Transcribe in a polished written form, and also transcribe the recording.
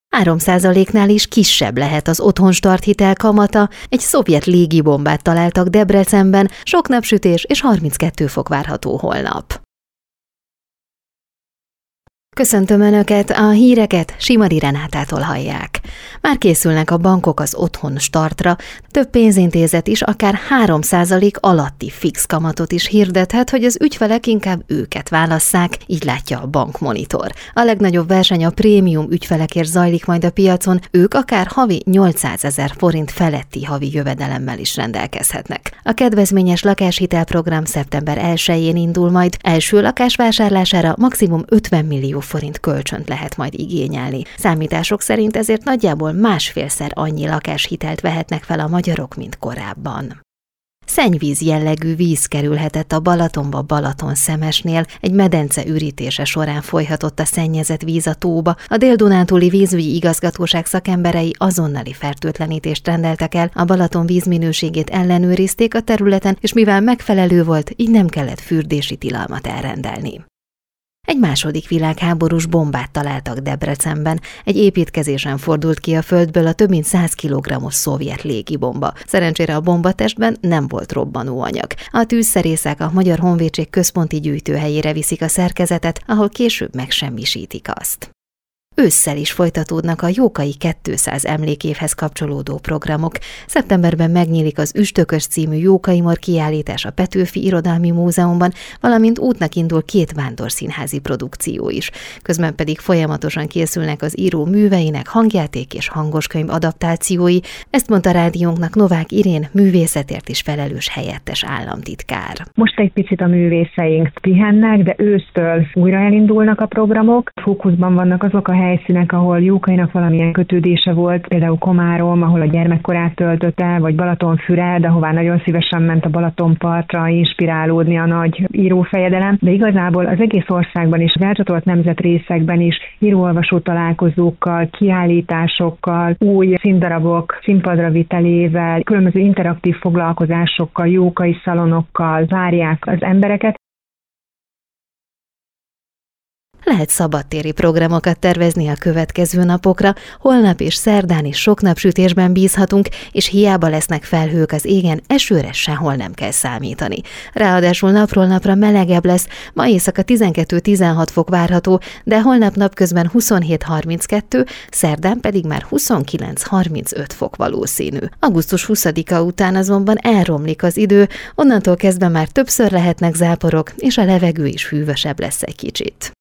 3%-nál is kisebb lehet az otthonstart hitel kamata, egy szovjet légibombát találtak Debrecenben, sok napsütés és 32 fok várható holnap. Köszöntöm Önöket, a híreket Simari Renátától hallják. Már készülnek a bankok az otthon startra, több pénzintézet is akár 3% alatti fix kamatot is hirdethet, hogy az ügyfelek inkább őket válasszák, így látja a Bankmonitor. A legnagyobb verseny a prémium ügyfelekért zajlik majd a piacon, ők akár havi 800 000 forint feletti havi jövedelemmel is rendelkezhetnek. A kedvezményes lakáshitelprogram szeptember 1-én indul majd, első lakás vásárlására maximum 50 millió forint kölcsönt lehet majd igényelni. Számítások szerint ezért nagyjából másfélszer annyi lakáshitelt vehetnek fel a magyarok, mint korábban. Szennyvíz jellegű víz kerülhetett a Balatonba Balatonszemesnél, egy medence ürítése során folyhatott a szennyezett víz a tóba. A Dél-Dunántúli vízügyi igazgatóság szakemberei azonnali fertőtlenítést rendeltek el, a Balaton vízminőségét ellenőrizték a területen, és mivel megfelelő volt, így nem kellett fürdési tilalmat elrendelni. Egy második világháborús bombát találtak Debrecenben. Egy építkezésen fordult ki a földből a több mint 100 kg-os szovjet légibomba. Szerencsére a bombatestben nem volt robbanóanyag. A tűzszerészek a Magyar Honvédség központi gyűjtőhelyére viszik a szerkezetet, ahol később megsemmisítik azt. Ősszel is folytatódnak a Jókai 200 emlékévhez kapcsolódó programok. Szeptemberben megnyílik az Üstökös című Jókai-mor kiállítás a Petőfi Irodalmi Múzeumban, valamint útnak indul 2 vándorszínházi produkció is. Közben pedig folyamatosan készülnek az író műveinek hangjáték és hangoskönyv adaptációi, ezt mondta rádiónknak Novák Irén, művészetért is felelős helyettes államtitkár. Most egy picit a művészeink pihennek, de ősztől újra elindulnak a programok. Fókuszban vannak azok a helyszínek, ahol Jókainak valamilyen kötődése volt, például Komárom, ahol a gyermekkorát töltötte, vagy Balatonfüred, ahová nagyon szívesen ment a Balatonpartra inspirálódni a nagy írófejedelem, de igazából az egész országban és az elcsatolt nemzetrészekben is író-olvasó találkozókkal, kiállításokkal, új színdarabok színpadra vitelével, különböző interaktív foglalkozásokkal, jókai szalonokkal várják az embereket. Lehet szabadtéri programokat tervezni a következő napokra, holnap és szerdán is sok napsütésben bízhatunk, és hiába lesznek felhők az égen, esőre sehol nem kell számítani. Ráadásul napról napra melegebb lesz, ma éjszaka 12-16 fok várható, de holnap napközben 27-32, szerdán pedig már 29-35 fok valószínű. Augusztus 20-a után azonban elromlik az idő, onnantól kezdve már többször lehetnek záporok, és a levegő is hűvösebb lesz egy kicsit.